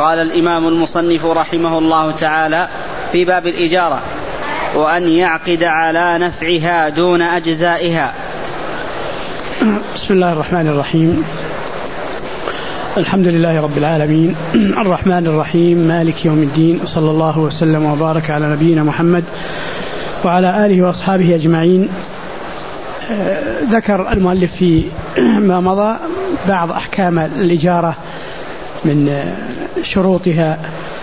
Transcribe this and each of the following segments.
قال الإمام المصنف رحمه الله تعالى في باب الإجارة: وأن يعقد على نفعها دون أجزائها. بسم الله الرحمن الرحيم. الحمد لله رب العالمين، الرحمن الرحيم، مالك يوم الدين، صلى الله وسلم وبارك على نبينا محمد وعلى آله وأصحابه أجمعين. ذكر المؤلف في ما مضى بعض أحكام الإجارة، من شروطها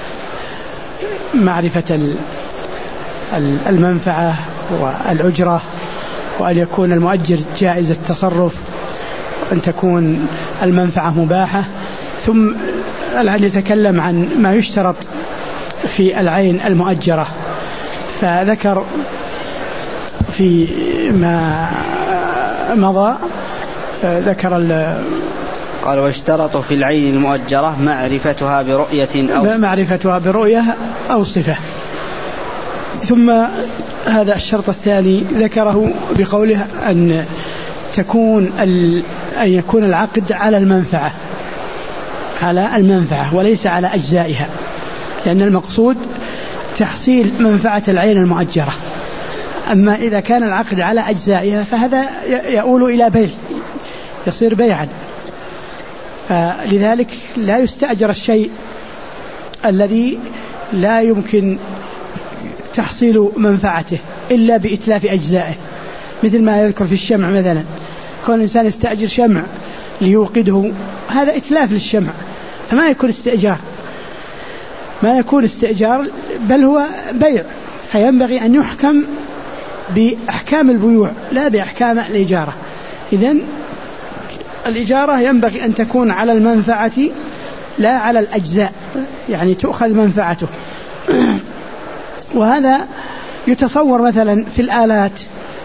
معرفة المنفعة والأجرة، وأن يكون المؤجر جائز التصرف، أن تكون المنفعة مباحة. ثم الآن يتكلم عن ما يشترط في العين المؤجرة، فذكر في ما مضى قال: واشترطوا في العين المؤجرة معرفتها برؤية أو صفة. ثم هذا الشرط الثاني ذكره بقوله أن يكون العقد على المنفعة وليس على أجزائها، لأن المقصود تحصيل منفعة العين المؤجرة. أما إذا كان العقد على أجزائها فهذا يؤول إلى بيع، يصير بيعا. فلذلك لا يستأجر الشيء الذي لا يمكن تحصيل منفعته إلا بإتلاف أجزائه، مثل ما يذكر في الشمع مثلا. كون الإنسان يستأجر شمع ليوقده، هذا إتلاف للشمع، فما يكون استئجار، بل هو بيع. فينبغي أن يحكم بأحكام البيوع لا بأحكام الإجارة. إذن الإجارة ينبغي أن تكون على المنفعة لا على الأجزاء، يعني تؤخذ منفعته. وهذا يتصور مثلا في الآلات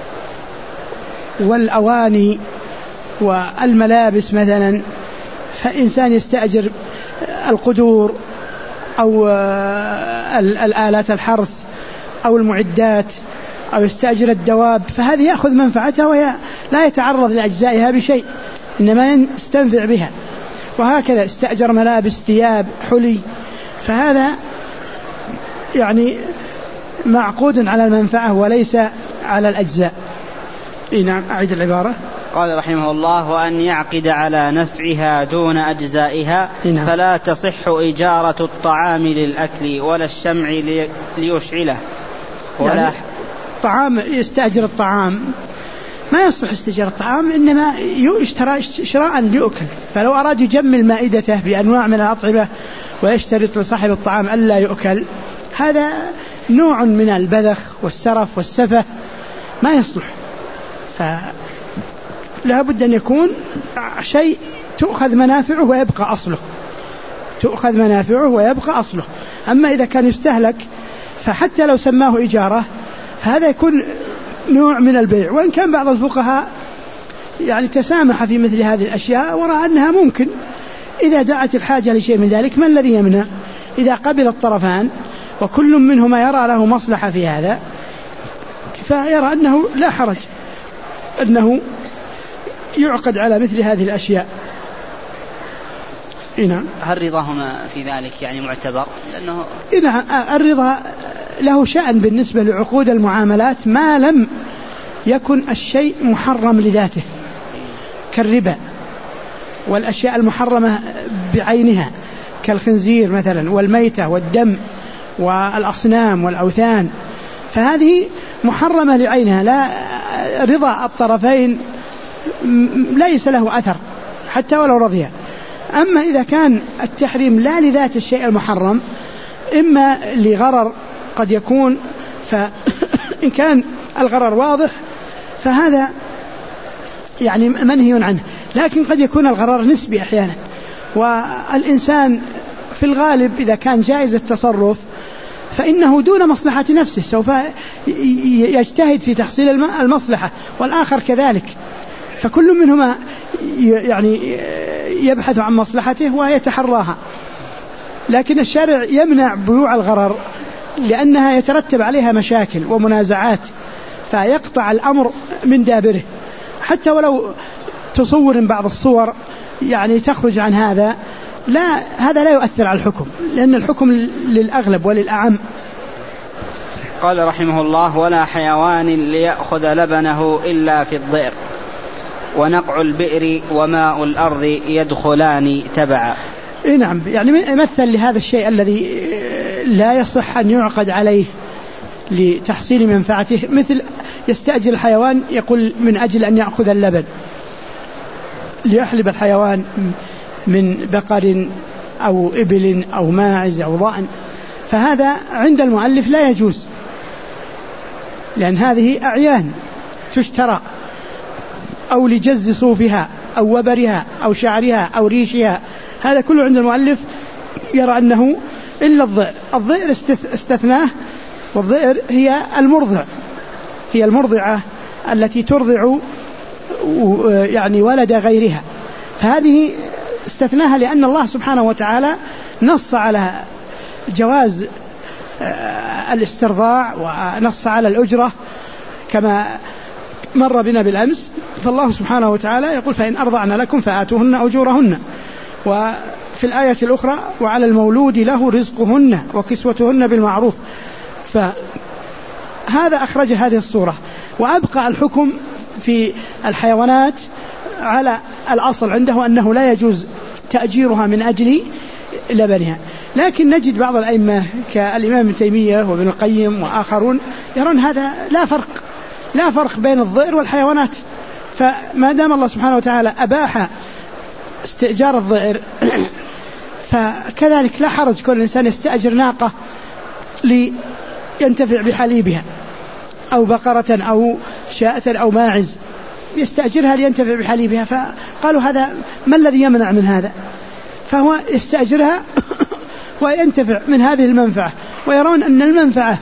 والأواني والملابس مثلا، فإنسان يستأجر القدور أو الآلات الحرث أو المعدات، أو يستأجر الدواب، فهذه يأخذ منفعتها وهي لا يتعرض لأجزائها بشيء، إنما يستنفع بها. وهكذا استأجر ملابس، ثياب، حلي، فهذا يعني معقود على المنفعة وليس على الأجزاء. نعم، أعيد العبارة. قال رحمه الله: وأن يعقد على نفعها دون أجزائها. نعم. فلا تصح إجارة الطعام للأكل ولا الشمع ليشعله، ولا يعني طعام يستأجر الطعام ما يصح استئجار الطعام، إنما يشترى شراء ليؤكل. فلو أراد يجمل مائدته بأنواع من الأطعمة ويشترط لصاحب الطعام ألا يؤكل، هذا نوع من البذخ والسرف والسفه، ما يصلح. فلا بد أن يكون شيء تؤخذ منافعه ويبقى أصله. أما إذا كان يستهلك، فحتى لو سماه إجارة فهذا يكون نوع من البيع. وإن كان بعض الفقهاء يعني تسامح في مثل هذه الأشياء، ورأى أنها ممكن إذا دعت الحاجة لشيء من ذلك. ما الذي يمنع؟ إذا قبل الطرفان وكل منهما يرى له مصلحة في هذا، فيرى أنه لا حرج أنه يعقد على مثل هذه الأشياء. نعم. هل رضاهما في ذلك يعني معتبر؟ لأنه الرضا له شأن بالنسبة لعقود المعاملات ما لم يكن الشيء محرم لذاته، كالربا والأشياء المحرمة بعينها، كالخنزير مثلا والميتة والدم والأصنام والأوثان، فهذه محرمة لعينها، لا رضا الطرفين ليس له أثر حتى ولو رضيها. أما إذا كان التحريم لا لذات الشيء المحرم، إما لغرر قد يكون، فإن كان الغرر واضح فهذا يعني منهي عنه. لكن قد يكون الغرر نسبي أحيانا، والإنسان في الغالب إذا كان جائز التصرف فإنه دون مصلحة نفسه، سوف يجتهد في تحصيل المصلحة، والآخر كذلك، فكل منهما يعني يبحث عن مصلحته ويتحراها. لكن الشارع يمنع بيوع الغرر لأنها يترتب عليها مشاكل ومنازعات، فيقطع الأمر من دابره. حتى ولو تصور بعض الصور يعني تخرج عن هذا، لا، هذا لا يؤثر على الحكم، لأن الحكم للأغلب وللأعم. قال رحمه الله: ولا حيوان ليأخذ لبنه إلا في الضئر، ونقع البئر وماء الأرض يدخلان تبعا. نعم، يعني مثل لهذا الشيء الذي لا يصح أن يعقد عليه لتحصيل منفعته، مثل يستأجر الحيوان، يقول من أجل أن يأخذ اللبن ليحلب الحيوان من بقر أو إبل أو ماعز أو ضأن، فهذا عند المؤلف لا يجوز، لأن هذه أعيان تشترى، أو لجز صوفها أو وبرها أو شعرها أو ريشها، هذا كله عند المؤلف يرى أنه إلا الضئر. الضئر استثناه، والضئر هي المرضع، هي المرضعة التي ترضع يعني ولد غيرها، فهذه استثناها لأن الله سبحانه وتعالى نص على جواز الاسترضاع ونص على الأجرة كما مر بنا بالأمس. فالله سبحانه وتعالى يقول: فإن أرضعن لكم فآتوهن أجورهن. وفي الآية الأخرى: وعلى المولود له رزقهن وكسوتهن بالمعروف. فهذا أخرج هذه الصورة، وأبقى الحكم في الحيوانات على الأصل عنده أنه لا يجوز تأجيرها من أجل لبنها. لكن نجد بعض الأئمة كالإمام ابن تيمية وابن القيم وآخرون يرون هذا لا فرق بين الضئر والحيوانات، فما دام الله سبحانه وتعالى أباح استئجار الضئر فكذلك لا حرج كل إنسان يستأجر ناقة لينتفع بحليبها، أو بقرة أو شاة أو ماعز يستأجرها لينتفع بحليبها. فقالوا هذا ما الذي يمنع من هذا؟ فهو يستأجرها وينتفع من هذه المنفعة، ويرون أن المنفعة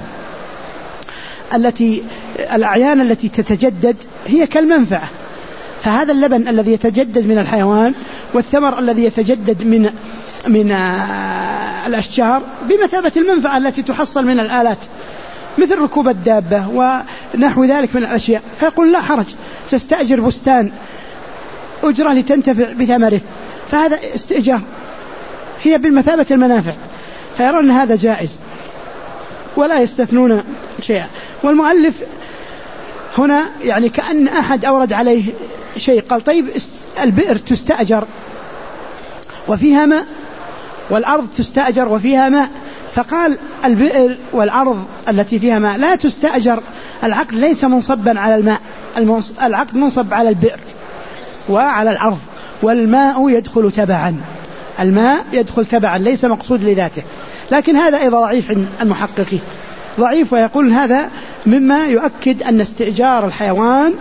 الأعيان التي تتجدد هي كالمنفعة. فهذا اللبن الذي يتجدد من الحيوان والثمر الذي يتجدد من الأشجار بمثابة المنفعة التي تحصل من الآلات، مثل ركوب الدابة ونحو ذلك من الأشياء. فيقول لا حرج، تستأجر بستان أجرة لتنتفع بثمره، فهذا استئجار، هي بالمثابة المنافع، فيرون هذا جائز ولا يستثنون شيئا. والمؤلف هنا يعني كأن أحد أورد عليه شيء، قال: طيب البئر تستأجر وفيها ماء، والأرض تستأجر وفيها ماء، فقال البئر والأرض التي فيها ماء لا تستأجر، العقد ليس منصبا على الماء، العقد منصب على البئر وعلى الأرض، والماء يدخل تبعا، الماء يدخل تبعا ليس مقصود لذاته. لكن هذا أيضا ضعيف عند المحققين، ضعيف، ويقول هذا مما يؤكد أن استئجار الحيوان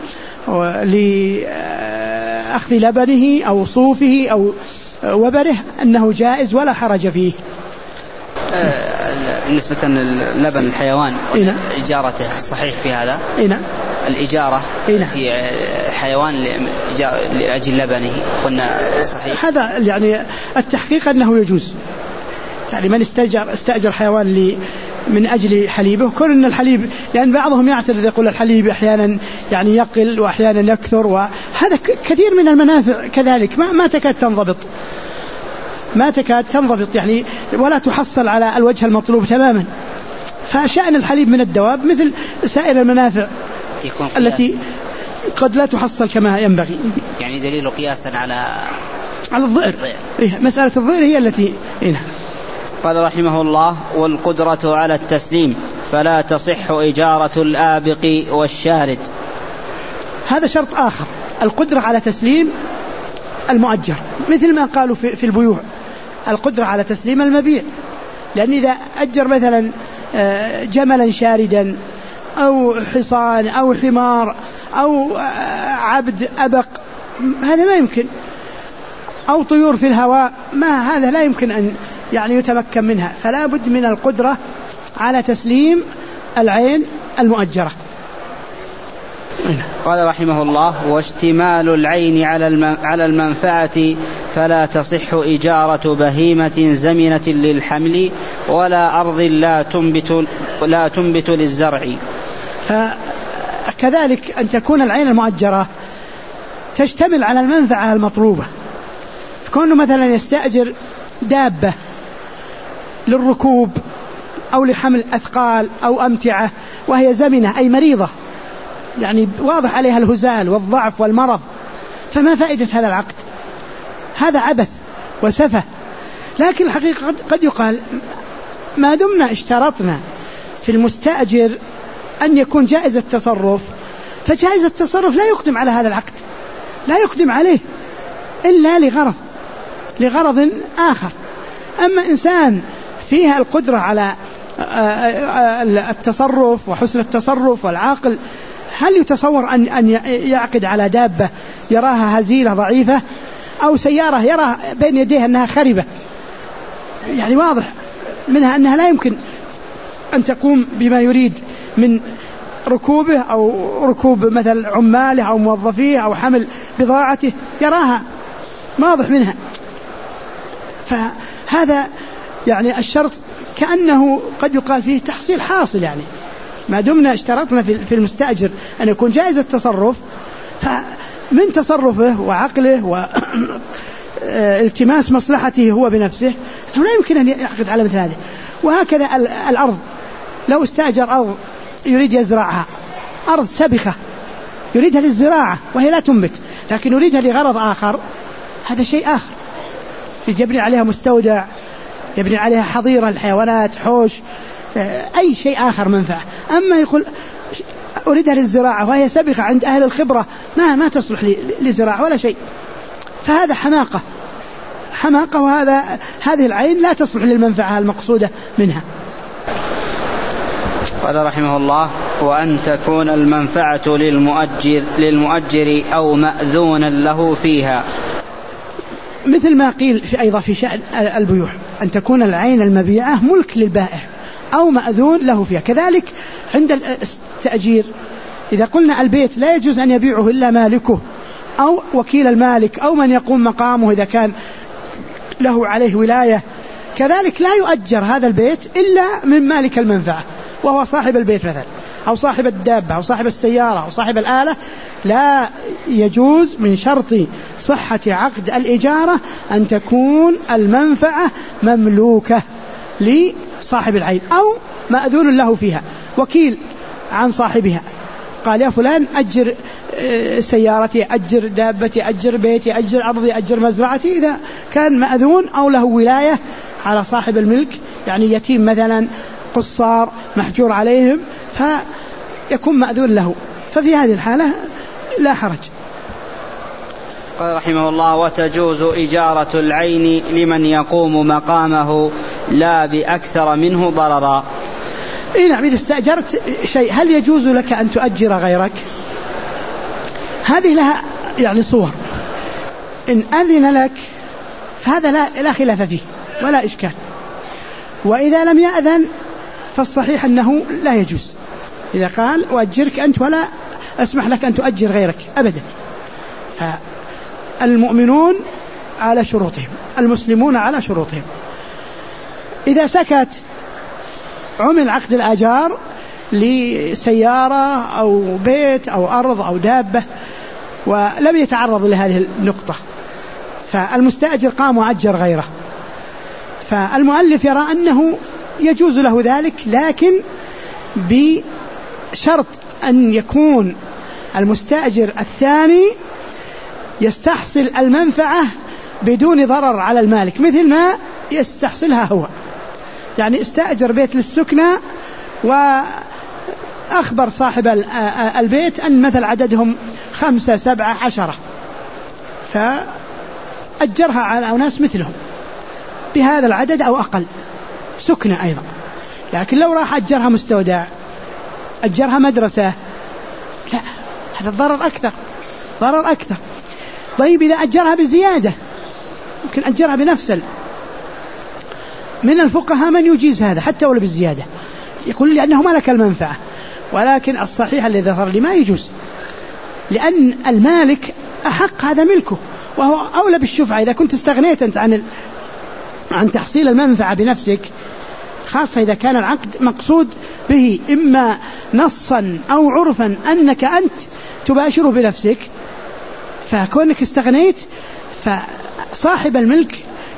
لأخذ لبنه أو صوفه أو وبره أنه جائز ولا حرج فيه. بالنسبة للبن الحيوان إجارته الصحيح في هذا؟ الإجارة في حيوان لأجل لبنه قلنا صحيح. هذا يعني التحقيق أنه يجوز، يعني من استأجر حيوان من أجل حليبه، كون أن الحليب، لأن بعضهم يعترض يقول الحليب أحيانا يعني يقل وأحيانا يكثر، وهذا كثير من المنافع كذلك ما تكاد تنضبط يعني ولا تحصل على الوجه المطلوب تماما. فشأن الحليب من الدواب مثل سائر المنافع التي قد لا تحصل كما ينبغي. يعني دليل قياسا على الضئر. مسألة الضئر هي التي قال رحمه الله: والقدرة على التسليم فلا تصح إجارة الآبق والشارد. هذا شرط آخر، القدرة على تسليم المؤجر، مثل ما قالوا في البيوع القدرة على تسليم المبيع، لأن إذا أجر مثلا جملا شاردا أو حصان أو حمار أو عبد أبق، هذا ما يمكن، أو طيور في الهواء، ما هذا لا يمكن أن يعني يتمكن منها، فلا بد من القدرة على تسليم العين المؤجرة. قال رحمه الله: واشتمال العين على المنفعة فلا تصح إجارة بهيمة زمنة للحمل ولا أرض لا تنبت للزرع. فكذلك أن تكون العين المؤجرة تشتمل على المنفعة المطلوبة، كونه مثلا يستأجر دابة للركوب أو لحمل أثقال أو أمتعة وهي زمنة أي مريضة، يعني واضح عليها الهزال والضعف والمرض، فما فائدة هذا العقد؟ هذا عبث وسفه. لكن الحقيقة قد يقال ما دمنا اشترطنا في المستأجر أن يكون جائز التصرف، فجائز التصرف لا يقدم على هذا العقد، لا يقدم عليه إلا لغرض آخر. أما إنسان فيها القدرة على التصرف وحسن التصرف والعقل، هل يتصور أن يعقد على دابة يراها هزيلة ضعيفة أو سيارة يرى بين يديها أنها خربة، يعني واضح منها أنها لا يمكن أن تقوم بما يريد من ركوبه أو ركوب مثل عماله أو موظفيه أو حمل بضاعته، يراها واضح منها. فهذا يعني الشرط كأنه قد يقال فيه تحصيل حاصل، يعني ما دمنا اشترطنا في المستأجر أن يكون جائز التصرف، فمن تصرفه وعقله والتماس مصلحته هو بنفسه أنه لا يمكن أن يعقد على مثل هذه. وهكذا الأرض، لو استأجر أرض يريد يزرعها، أرض سبخة يريدها للزراعة وهي لا تنبت، لكن يريدها لغرض آخر، هذا شيء آخر، يبني عليها مستودع، يبني عليها حظيرة الحيوانات، حوش، أي شيء آخر منفعة. أما يقول أريدها للزراعة وهي سبخة عند أهل الخبرة ما تصلح لزراعة ولا شيء، فهذا حماقة، هذه العين لا تصلح للمنفعة المقصودة منها. قال رحمه الله: وأن تكون المنفعة للمؤجر أو مأذونا له فيها، مثل ما قيل أيضا في شأن البيوع، أن تكون العين المبيعة ملك للبائع أو مأذون له فيها. كذلك عند التأجير، إذا قلنا البيت لا يجوز أن يبيعه إلا مالكه أو وكيل المالك أو من يقوم مقامه إذا كان له عليه ولاية، كذلك لا يؤجر هذا البيت إلا من مالك المنفعة وهو صاحب البيت مثلا، أو صاحب الدابة أو صاحب السيارة أو صاحب الآلة. لا يجوز من شرط صحة عقد الإجارة أن تكون المنفعة مملوكة لصاحب العين أو مأذون له فيها، وكيل عن صاحبها، قال يا فلان أجر سيارتي، أجر دابتي، أجر بيتي، أجر أرضي، أجر مزرعتي، إذا كان مأذون أو له ولاية على صاحب الملك، يعني يتيم مثلا، قصار محجور عليهم، فيكون مأذون له، ففي هذه الحالة لا حرج. قال رحمه الله: وتجوز إجارة العين لمن يقوم مقامه لا بأكثر منه ضررا. نعم، إذا استأجرت شيء هل يجوز لك أن تؤجر غيرك؟ هذه لها يعني صور. إن أذن لك فهذا لا خلاف فيه ولا إشكال، وإذا لم يأذن فالصحيح أنه لا يجوز. إذا قال أؤجرك أنت ولا أسمح لك أن تؤجر غيرك أبدا، فالمؤمنون على شروطهم، المسلمون على شروطهم. إذا سكت عمل عقد الآجار لسيارة أو بيت أو أرض أو دابة ولم يتعرض لهذه النقطة، فالمستأجر قام وأجر غيره، فالمؤلف يرى أنه يجوز له ذلك، لكن بشرط أن يكون المستأجر الثاني يستحصل المنفعة بدون ضرر على المالك، مثل ما يستحصلها هو. يعني استأجر بيت للسكنة وأخبر صاحب البيت أن مثل عددهم 5 7 10، فأجرها على أناس مثلهم بهذا العدد أو أقل، سكنة أيضا. لكن لو راح أجرها مستودع، أجرها مدرسة، لا، هذا ضرر أكثر. طيب إذا أجرها بزيادة، يمكن أجرها بنفس من الفقهاء من يجيز هذا حتى ولو بالزيادة، يقول لأنه ملك المنفعة، ولكن الصحيح الذي ظهر لي ما يجوز، لأن المالك أحق، هذا ملكه وهو أولى بالشفعة. إذا كنت استغنيت أنت عن تحصيل المنفعة بنفسك، خاصة إذا كان العقد مقصود به إما نصا أو عرفا أنك أنت تباشره بنفسك، فكونك استغنيت فصاحب الملك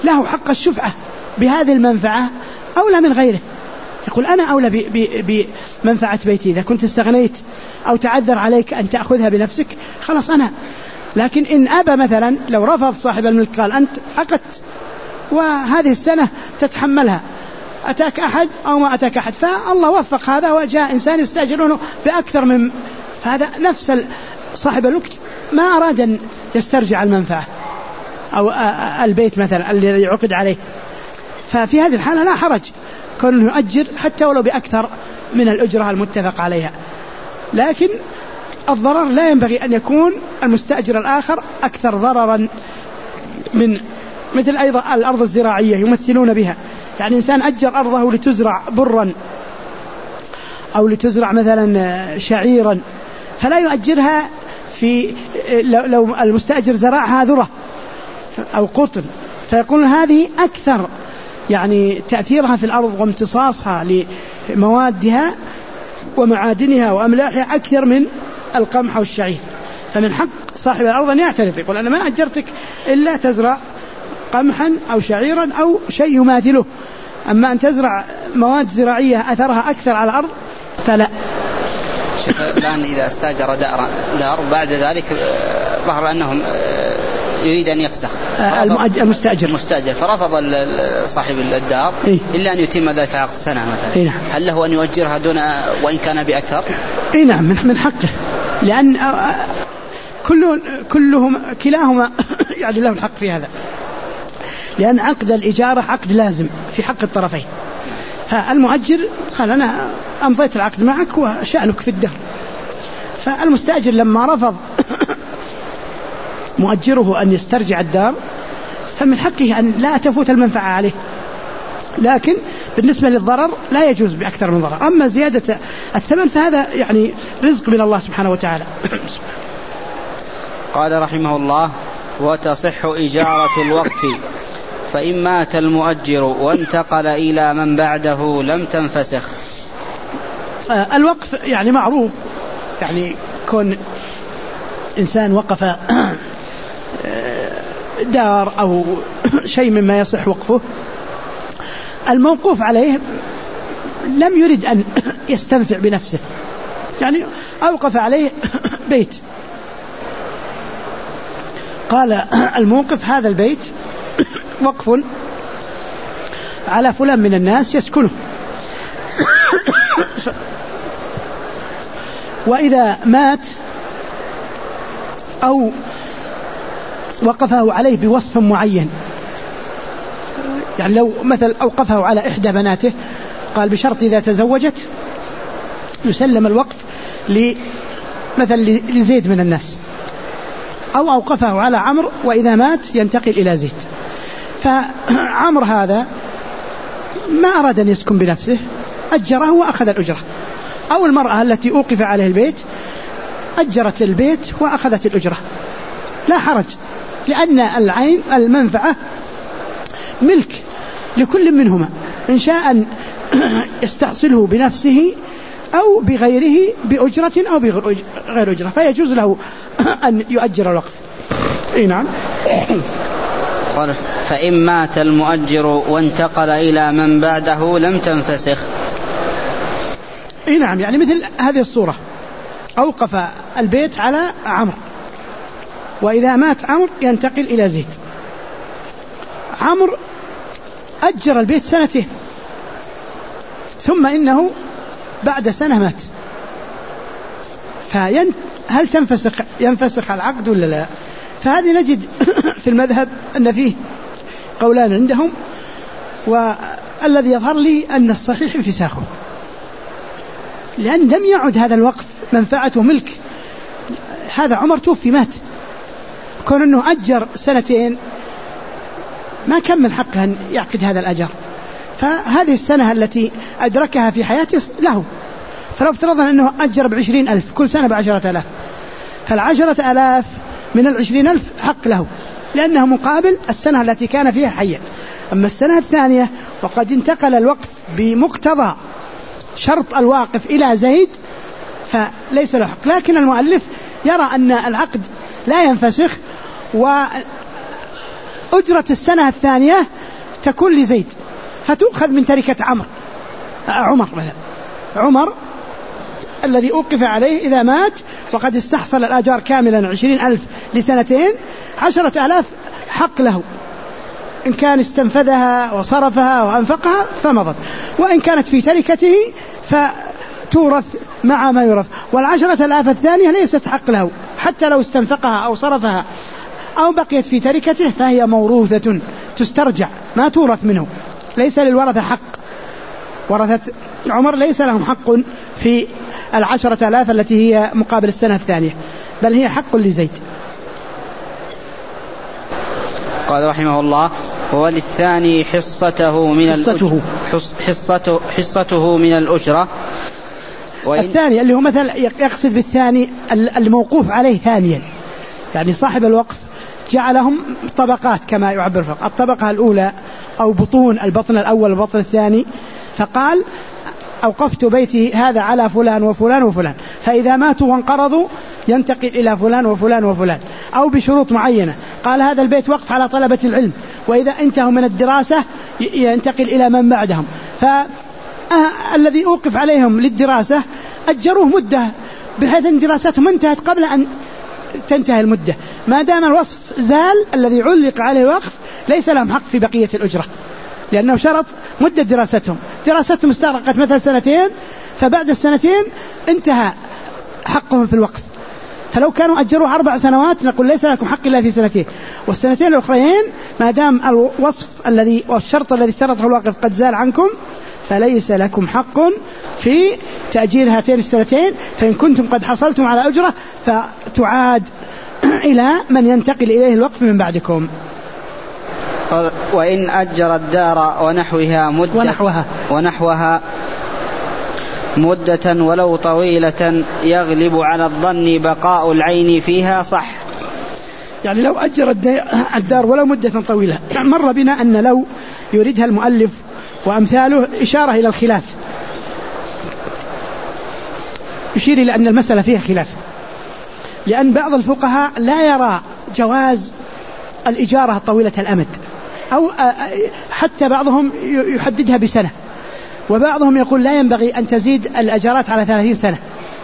له حق الشفعة بهذه المنفعة أولى من غيره. يقول أنا أولى بمنفعة بيتي، إذا كنت استغنيت أو تعذر عليك أن تأخذها بنفسك خلاص أنا. لكن إن أبى مثلا، لو رفض صاحب الملك قال أنت عقدت وهذه السنة تتحملها، أتاك أحد أو ما أتاك أحد، فالله وفق هذا وجاء إنسان يستأجرونه بأكثر من، فهذا نفس صاحب الملك ما أراد أن يسترجع المنفعة أو البيت مثلا الذي يعقد عليه، ففي هذه الحالة لا حرج كونه يؤجر حتى ولو بأكثر من الأجرة المتفق عليها. لكن الضرر لا ينبغي أن يكون المستأجر الآخر أكثر ضررا من، مثل أيضا الأرض الزراعية يمثلون بها، يعني إنسان أجر أرضه لتزرع برا أو لتزرع مثلا شعيرا، فلا يؤجرها لو المستأجر زرعها ذرة أو قطن، فيقول هذه أكثر يعني تأثيرها في الأرض وامتصاصها لموادها ومعادنها وأملاحها أكثر من القمح والشعير. فمن حق صاحب الأرض أن يعترف، يقول أنا ما أجرتك إلا تزرع قمحا أو شعيرا أو شيء يماثله، أما أن تزرع مواد زراعية أثرها أكثر على الأرض فلا. الآن إذا استأجر دار بعد ذلك ظهر أنهم يريد أن يفسخ المستأجر فرفض صاحب الدار إلا أن يتم ذلك عقد سنة مثلا، هل له أن يؤجرها دون وإن كان بأكثر؟ نعم من حقه، لأن كلاهما يعني له الحق في هذا، لأن عقد الإجارة عقد لازم في حق الطرفين. فالمؤجر قال أنا أمضيت العقد معك وشأنك في الدهر، فالمستأجر لما رفض مؤجره أن يسترجع الدار فمن حقه أن لا تفوت المنفعة عليه، لكن بالنسبة للضرر لا يجوز بأكثر من ضرر. أما زيادة الثمن فهذا يعني رزق من الله سبحانه وتعالى. قال رحمه الله: وتصح إجارة الوقف، فإن مات المؤجر وانتقل إلى من بعده لم تنفسخ. الوقف يعني معروف، يعني كون إنسان وقف دار أو شيء مما يصح وقفه، الموقوف عليه لم يرد أن يستنفع بنفسه، يعني أوقف عليه بيت، قال الموقف هذا البيت وقف على فلان من الناس يسكنه، وإذا مات أو وقفه عليه بوصف معين، يعني لو مثل أوقفه على إحدى بناته قال بشرط إذا تزوجت يسلم الوقف مثل لزيد من الناس، أو أوقفه على عمرو وإذا مات ينتقل إلى زيد، فعمرو هذا ما أراد أن يسكن بنفسه أجره وأخذ الأجرة، أو المرأة التي أوقف عليه البيت أجرت البيت وأخذت الأجرة، لا حرج، لأن العين المنفعة ملك لكل منهما، إن شاء أن يستحصله بنفسه أو بغيره بأجرة أو بغير أجرة، فيجوز له أن يؤجر الوقف. نعم. قال: فإن مات المؤجر وانتقل إلى من بعده لم تنفسخ. نعم، يعني مثل هذه الصورة، أوقف البيت على عمرو وإذا مات عمرو ينتقل إلى زيد، عمرو أجر البيت سنتين ثم إنه بعد سنة مات، هل ينفسخ العقد ولا لا؟ فهذه نجد في المذهب أن فيه قولان عندهم، والذي يظهر لي أن الصحيح انفساخه، لأن لم يعد هذا الوقف منفعته ملك، هذا عمر توفي مات، كون أنه أجر سنتين ما كان من حقه أن يعقد هذا الأجر، فهذه السنة التي أدركها في حياته له، فلو افترضنا أنه أجر ب20,000 كل سنة ب10,000، فال10,000 من 20,000 حق له، لأنه مقابل السنة التي كان فيها حيا. أما السنة الثانية وقد انتقل الوقف بمقتضى شرط الواقف إلى زيد فليس له حق، لكن المؤلف يرى أن العقد لا ينفسخ، أجرة السنة الثانية تكون لزيد فتؤخذ من تركة عمر مثلا. عمر الذي أوقف عليه إذا مات وقد استحصل الآجار كاملا 20,000 لسنتين 10,000 حق له، إن كان استنفذها وصرفها وأنفقها فمضت، وإن كانت في تركته فتورث مع ما يورث. 10,000 الثانية ليست حق له حتى لو استنفقها أو صرفها أو بقيت في تركته فهي موروثة تسترجع ما تورث منه، ليس للورثة حق. ورثة عمر ليس لهم حق في 10,000 التي هي مقابل السنة الثانية، بل هي حق لزيد. قال رحمه الله: وللثاني حصته من الأجرة. الثاني اللي هو مثلا يقصد بالثاني الموقوف عليه ثانيا، يعني صاحب الوقف جعلهم طبقات كما يعبر الفقه، الطبقة الأولى أو بطون، البطن الأول والبطن الثاني، فقال أوقفت بيتي هذا على فلان وفلان وفلان، فإذا ماتوا وانقرضوا ينتقل إلى فلان وفلان وفلان، أو بشروط معينة. قال هذا البيت وقف على طلبة العلم، وإذا انتهوا من الدراسة ينتقل إلى من بعدهم. فالذي أوقف عليهم للدراسة أجروه مدة بحيث أن دراستهم انتهت قبل أن تنتهي المدة، ما دام الوصف زال الذي علق عليه الوقف ليس لهم حق في بقية الأجرة، لأنه شرط مدة دراستهم استغرقت مثلا 2 فبعد 2 انتهى حقهم في الوقف. فلو كانوا أجروه 4 سنوات نقول ليس لكم حق إلا في 2، والسنتين الأخرين ما دام الوصف الذي والشرط الذي اشترطه الواقف قد زال عنكم فليس لكم حق في تأجيل هاتين 2، فإن كنتم قد حصلتم على أجرة فتعاد إلى من ينتقل إليه الوقف من بعدكم. وإن أجر الدار ونحوها مدة ولو طويلة يغلب على الظن بقاء العين فيها صح. يعني لو أجر الدار ولو مدة طويلة، مر بنا أن لو يريدها المؤلف وأمثاله إشارة إلى الخلاف، يشير إلى أن المسألة فيها خلاف، لأن بعض الفقهاء لا يرى جواز الإجارة طويلة الأمد، أو حتى بعضهم يحددها ب1 وبعضهم يقول لا ينبغي أن تزيد الأجارات على 30 سنة،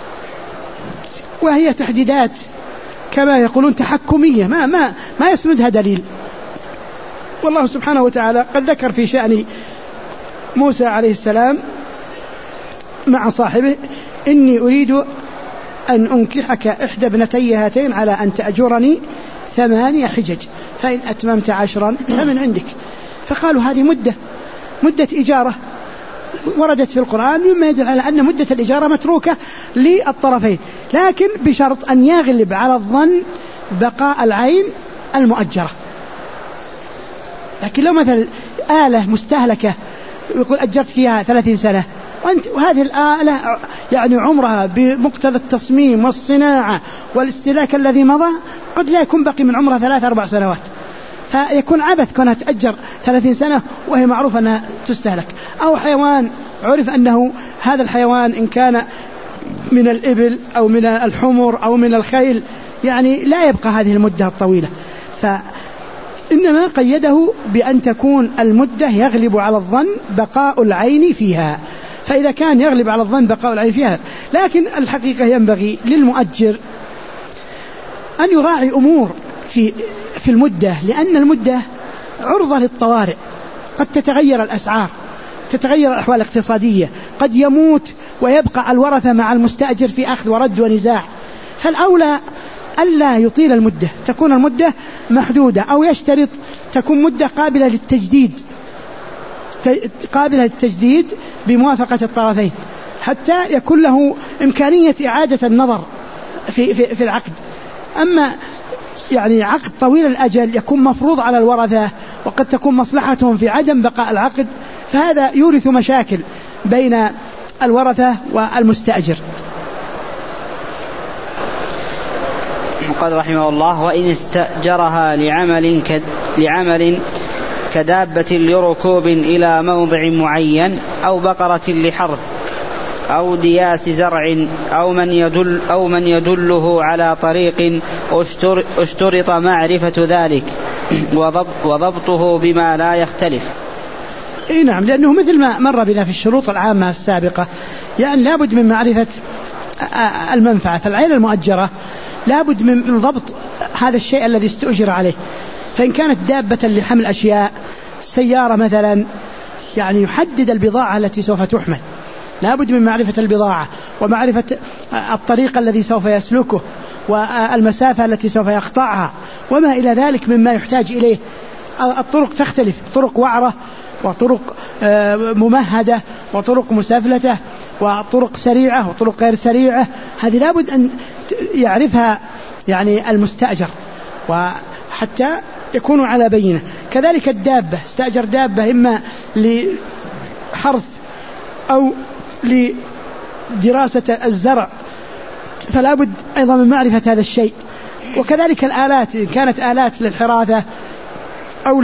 وهي تحديدات كما يقولون تحكمية ما يسندها دليل. والله سبحانه وتعالى قد ذكر في شأن موسى عليه السلام مع صاحبه: إني أريد أن أنكحك إحدى ابنتي هاتين على أن تأجرني 8 حجج فإن أتممت 10 فمن عندك. فقالوا هذه مدة إجارة وردت في القرآن مما يدل على أن مدة الإجارة متروكة للطرفين، لكن بشرط أن يغلب على الظن بقاء العين المؤجرة. لكن لو مثل آلة مستهلكة يقول أجرتك إياها 30 سنة وهذه الآلة يعني عمرها بمقتضى التصميم والصناعة والاستهلاك الذي مضى قد لا يكون بقي من عمرها 3-4 سنوات، فيكون عبث كونها تأجر 30 سنة وهي معروف أنها تستهلك. أو حيوان عرف أنه هذا الحيوان إن كان من الإبل أو من الحمر أو من الخيل يعني لا يبقى هذه المدة الطويلة، فإنما قيده بأن تكون المدة يغلب على الظن بقاء العين فيها. فإذا كان يغلب على الظن بقاء العين فيها، لكن الحقيقة ينبغي للمؤجر أن يراعي أمور في المدة، لأن المدة عرضة للطوارئ، قد تتغير الأسعار، تتغير الأحوال الاقتصادية، قد يموت ويبقى الورثة مع المستأجر في أخذ ورد ونزاع. فالأولى ألا يطيل المدة، تكون المدة محدودة، أو يشترط تكون مدة قابلة للتجديد بموافقة الطرفين حتى يكون له إمكانية إعادة النظر في العقد. أما يعني عقد طويل الأجل يكون مفروض على الورثة وقد تكون مصلحتهم في عدم بقاء العقد، فهذا يورث مشاكل بين الورثة والمستأجر. قال رحمه الله: وإن استأجرها لعمل كدابة لركوب إلى موضع معين أو بقرة لحرث أو دياس زرع أو من يدله على طريق اشترط معرفة ذلك وضبطه بما لا يختلف. إيه نعم، لأنه مثل ما مر بنا في الشروط العامة السابقة، يعني لابد من معرفة المنفعة. فالعين المؤجرة لابد من ضبط هذا الشيء الذي استؤجر عليه. فإن كانت دابة لحمل أشياء، سيارة مثلا، يعني يحدد البضاعة التي سوف تحمل، لابد من معرفة البضاعة ومعرفة الطريق الذي سوف يسلكه والمسافة التي سوف يقطعها وما إلى ذلك مما يحتاج إليه. الطرق تختلف، طرق وعرة وطرق ممهدة وطرق مسافلة وطرق سريعة وطرق غير سريعة، هذه لابد أن يعرفها يعني المستأجر وحتى يكونوا على بينة. كذلك الدابة، استأجر دابة إما لحرث أو لدراسة الزرع، فلا بد أيضا من معرفة هذا الشيء. وكذلك الآلات، إن كانت آلات للحراثة أو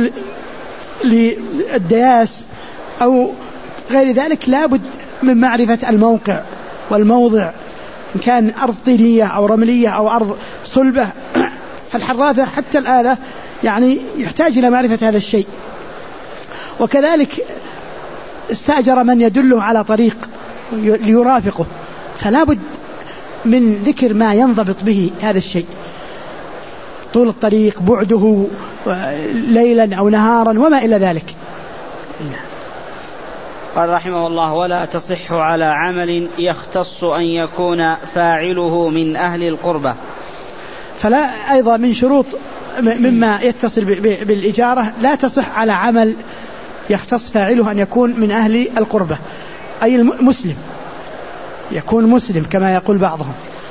للدياس أو غير ذلك، لا بد من معرفة الموقع والموضع، إن كان أرض طينية أو رملية أو أرض صلبة. فالحراثة حتى الآلة يعني يحتاج إلى معرفة هذا الشيء. وكذلك استأجر من يدله على طريق ليرافقه، فلا بد من ذكر ما ينضبط به هذا الشيء، طول الطريق، بعده ليلا أو نهارا وما إلى ذلك. قال رحمه الله: ولا تصح على عمل يختص أن يكون فاعله من أهل القربة. فلا أيضا من شروط مما يتصل بالإجارة، لا تصح على عمل يختص فاعله أن يكون من أهل القربة، أي المسلم، يكون مسلم كما يقول بعضهم.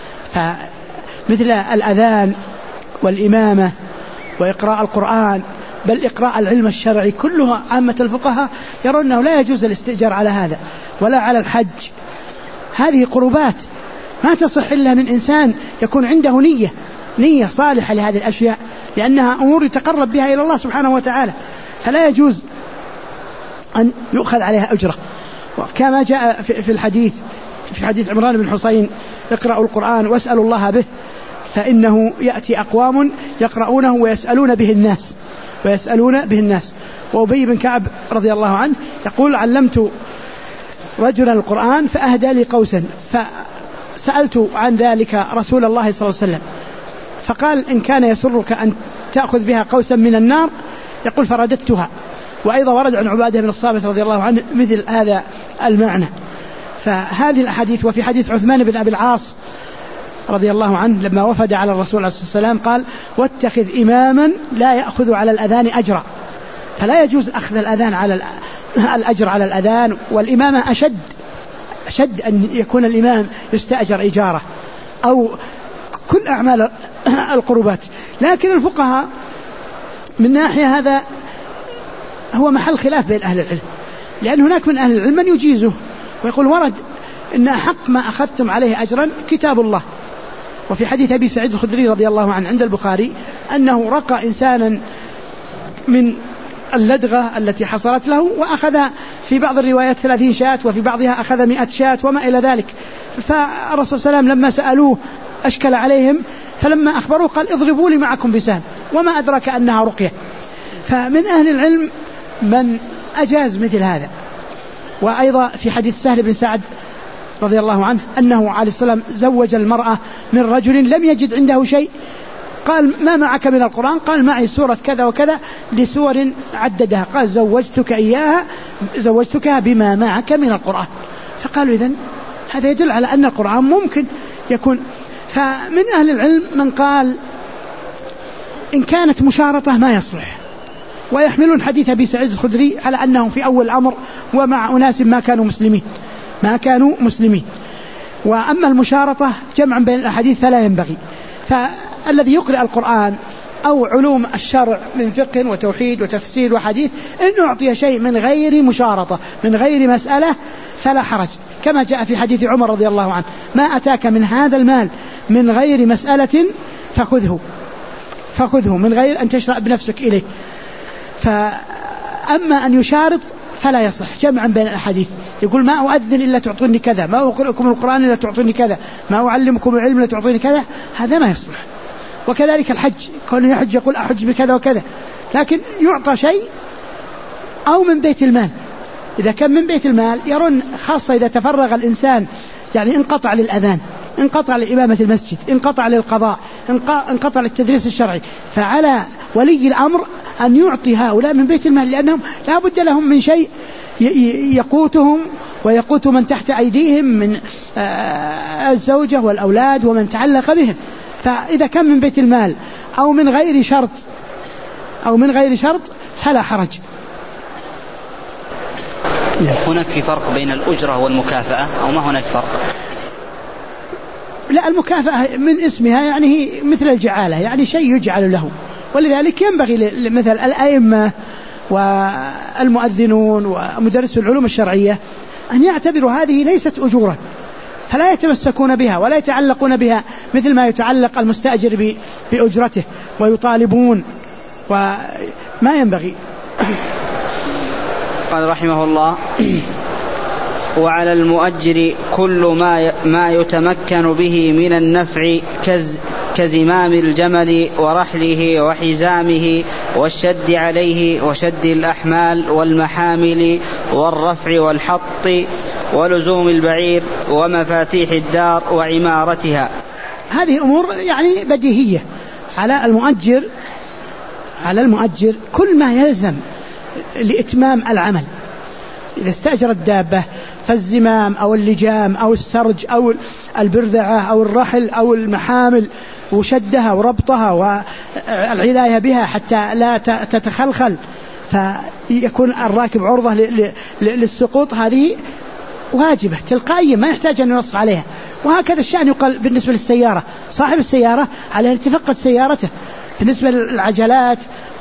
فمثل الأذان والإمامة وإقراء القرآن، بل إقراء العلم الشرعي، كلها عامة الفقهاء يرون أنه لا يجوز الاستئجار على هذا، ولا على الحج. هذه قربات ما تصح إلا من إنسان يكون عنده نية صالحة لهذه الأشياء، لأنها أمور يتقرب بها إلى الله سبحانه وتعالى، فلا يجوز أن يؤخذ عليها أجرة. وكما جاء في الحديث، في حديث عمران بن حسين: اقرأوا القرآن واسألوا الله به، فإنه يأتي أقوام يقرؤونه ويسألون به الناس. وأبي بن كعب رضي الله عنه يقول: علمت رجلا القرآن فأهدى لي قوسا، فسألت عن ذلك رسول الله صلى الله عليه وسلم فقال: إن كان يسرك أن تأخذ بها قوسا من النار، يقول فرددتها. وأيضا ورد عن عبادة بن الصامت رضي الله عنه مثل هذا المعنى. فهذه الحديث. وفي حديث عثمان بن أبي العاص رضي الله عنه لما وفد على الرسول عليه الصلاة والسلام قال: واتخذ إماما لا يأخذ على الأذان أجرا. فلا يجوز أخذ الأذان على الأجر على الأذان، والإمامة أشد أن يكون الإمام يستأجر إجارة، أو كل أعمال القربات. لكن الفقهاء من ناحية هذا هو محل خلاف بين أهل العلم، لأن هناك من أهل العلم من يجيزه ويقول: ورد إن أحق ما أخذتم عليه أجرا كتاب الله. وفي حديث أبي سعيد الخدري رضي الله عنه عند البخاري أنه رقى إنسانا من اللدغة التي حصلت له، وأخذ في بعض الروايات 30 شاة، وفي بعضها أخذ 100 شاة وما إلى ذلك. فالرسول صلى الله عليه وسلم لما سألوه أشكل عليهم، فلما أخبروه قال: اضربوا لي معكم بسهم، وما أدرك أنها رقية. فمن أهل العلم من أجاز مثل هذا. وأيضا في حديث سهل بن سعد رضي الله عنه أنه عليه السلام زوج المرأة من رجل لم يجد عنده شيء، قال: ما معك من القرآن؟ قال: معي سورة كذا وكذا، لسور عددها، قال: زوجتك بما معك من القرآن. فقالوا: إذن هذا يدل على أن القرآن ممكن يكون. فمن أهل العلم من قال إن كانت مشارطة ما يصلح، ويحملون حديث أبي سعيد الخدري على أنهم في أول الأمر ومع أناس ما كانوا مسلمين. وأما المشارطة جمعا بين الأحاديث فلا ينبغي. فالذي يقرأ القرآن أو علوم الشرع من فقه وتوحيد وتفسير وحديث، إن أعطي شيء من غير مشارطة من غير مسألة فلا حرج، كما جاء في حديث عمر رضي الله عنه: ما أتاك من هذا المال من غير مسألة فخذه من غير أن تشرأ بنفسك إليه. فأما أن يشارط فلا يصح، جمعا بين الأحاديث. يقول: ما أؤذن إلا تعطوني كذا، ما أقرأكم القرآن إلا تعطوني كذا، ما أعلمكم العلم إلا تعطوني كذا، هذا ما يصلح. وكذلك الحج، كون يحج يقول: أحج بكذا وكذا، لكن يعطى شيء أو من بيت المال. إذا كان من بيت المال يرون خاصة إذا تفرغ الإنسان، يعني انقطع للأذان، انقطع لإمامة المسجد، انقطع للقضاء، انقطع للتدريس الشرعي، فعلى ولي الأمر أن يعطي هؤلاء من بيت المال، لأنهم لا بد لهم من شيء يقوتهم ويقوت من تحت أيديهم من الزوجة والأولاد ومن تعلق بهم. فإذا كان من بيت المال أو من غير شرط فلا حرج. هناك في فرق بين الأجرة والمكافأة أو ما هناك فرق؟ لا، المكافأة من اسمها يعني هي مثل الجعالة، يعني شيء يجعل له، ولذلك ينبغي مثل الأئمة والمؤذنون ومدرسو العلوم الشرعية أن يعتبروا هذه ليست أجورا، فلا يتمسكون بها ولا يتعلقون بها مثل ما يتعلق المستأجر بأجرته ويطالبون، وما ينبغي. قال رحمه الله: وعلى المؤجر كل ما يتمكن به من النفع كزمام الجمل ورحله وحزامه والشد عليه وشد الأحمال والمحامل والرفع والحط ولزوم البعير ومفاتيح الدار وعمارتها. هذه أمور يعني بديهية. على المؤجر كل ما يلزم لإتمام العمل. إذا استأجر الدابة فالزمام أو اللجام أو السرج أو البرذعة أو الرحل أو المحامل وشدها وربطها والعناية بها حتى لا تتخلخل فيكون الراكب عرضة للسقوط، هذه واجبة تلقائيا ما يحتاج أن ينص عليها. وهكذا الشأن يقال بالنسبة للسيارة، صاحب السيارة عليه أن يتفقد سيارته بالنسبة للعجلات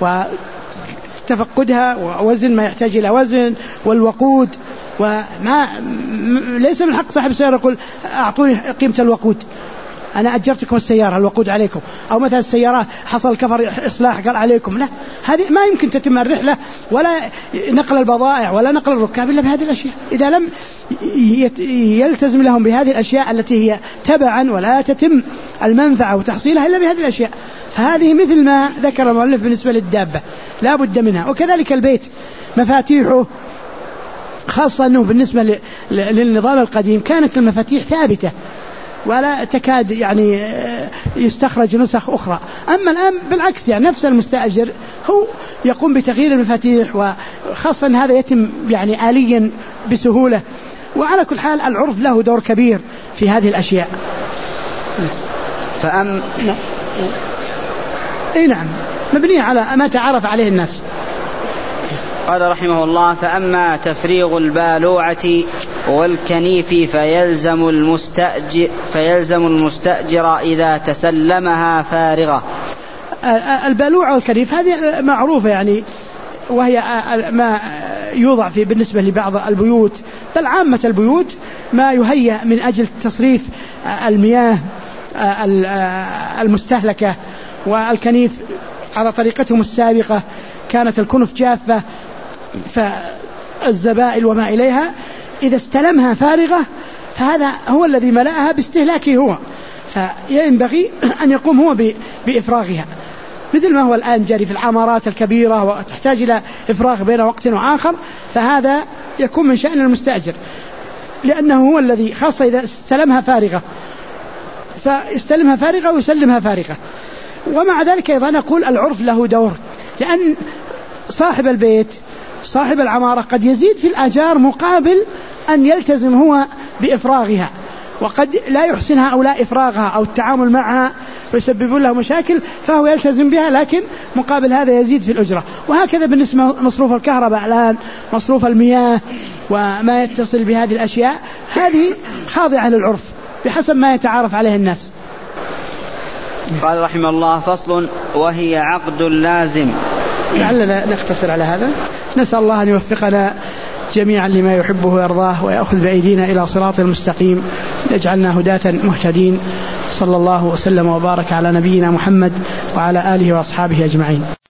وتفقدها ووزن ما يحتاج إلى وزن والوقود، وما ليس من حق صاحب السيارة يقول أعطوني قيمة الوقود، أنا أجرتكم السيارة الوقود عليكم، أو مثلا السيارة حصل كفر إصلاح قال عليكم. لا، هذه ما يمكن تتم الرحلة ولا نقل البضائع ولا نقل الركاب إلا بهذه الأشياء. إذا لم يلتزم لهم بهذه الأشياء التي هي تبعا ولا تتم المنفعة وتحصيلها إلا بهذه الأشياء، فهذه مثل ما ذكر المؤلف بالنسبة للدابة لا بد منها. وكذلك البيت مفاتيحه، خاصة أنه بالنسبة للنظام القديم كانت المفاتيح ثابتة ولا تكاد يعني يستخرج نسخ أخرى. أما الآن بالعكس، يعني نفس المستأجر هو يقوم بتغيير المفاتيح، وخاصة أن هذا يتم يعني آليا بسهولة. وعلى كل حال العرف له دور كبير في هذه الأشياء. نعم، مبنية على ما تعرف عليه الناس. قال رحمه الله: فأما تفريغ البالوعة والكنيف فيلزم المستأجر إذا تسلمها فارغة. البالوعة والكنيف هذه معروفة يعني، وهي ما يوضع بالنسبة لبعض البيوت، بل عامة البيوت ما يهيأ من أجل تصريف المياه المستهلكة. والكنيف على طريقتهم السابقة كانت الكنف جافة، فالزبائل وما إليها إذا استلمها فارغة فهذا هو الذي ملأها باستهلاكه هو، فينبغي أن يقوم هو بإفراغها، مثل ما هو الآن جاري في العمارات الكبيرة وتحتاج إلى إفراغ بين وقت وآخر، فهذا يكون من شأن المستأجر، لأنه هو الذي خاصة إذا استلمها فارغة فيستلمها فارغة ويسلمها فارغة. ومع ذلك أيضا نقول العرف له دور، لأن صاحب البيت صاحب العمارة قد يزيد في الآجار مقابل أن يلتزم هو بإفراغها، وقد لا يحسن هؤلاء إفراغها أو التعامل معها ويسببون له مشاكل، فهو يلتزم بها لكن مقابل هذا يزيد في الأجرة. وهكذا بالنسبة مصروف الكهرباء الآن، مصروف المياه وما يتصل بهذه الأشياء، هذه خاضعة للعرف بحسب ما يتعارف عليه الناس. قال رحمه الله: فصل: وهي عقد لازم. لعلنا نختصر على هذا. نسأل الله أن يوفقنا جميعا لما يحبه ويرضاه، ويأخذ بأيدينا إلى صراط المستقيم، يجعلنا هداة مهتدين. صلى الله وسلم وبارك على نبينا محمد وعلى آله وأصحابه أجمعين.